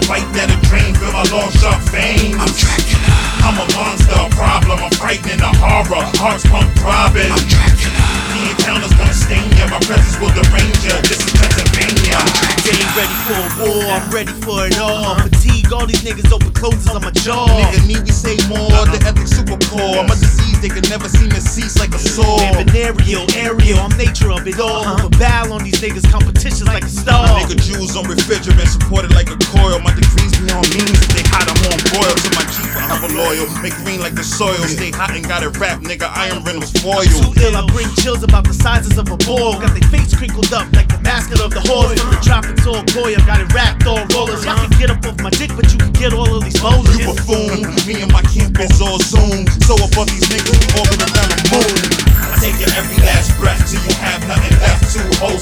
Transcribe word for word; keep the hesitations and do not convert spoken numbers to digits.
fight that a dream, feel my long sharp veins. I'm Dracula. I'm a monster, a problem, I'm frightening, a horror, hearts pump throbbing. I'm Dracula. The encounters gonna stain ya, my presence will derange ya. This is Pennsylvania. They ain't ready for a war, I'm ready for it all. Fatigue, all these niggas open closes on my jaw. Nigga, need we say more? The ethics super core. I'm a disease they can never seem to cease like a sore. Man, venereal, aerial, I'm nature of it all. Uh-huh. But battle on these niggas, competition's like a star. My nigga Jews on refrigerant, supported like a coil. My degrees beyond means, if they hot, I'm on boil. To my chief, I have a loyal. Make green like the soil. Stay hot and got it wrapped, nigga. Iron Reynolds foil. Too ill, I bring chills about the sizes of a ball. Got their face crinkled up like the mascot of the horse. From the tropics all Goya, got it wrapped all rollers. Y'all can get up off my dick, but you can get all of these boulders. You buffoon, me and my camp is all Zoom. So above these niggas, we orbit around the moon. I take your every last breath till you have nothing left to hold.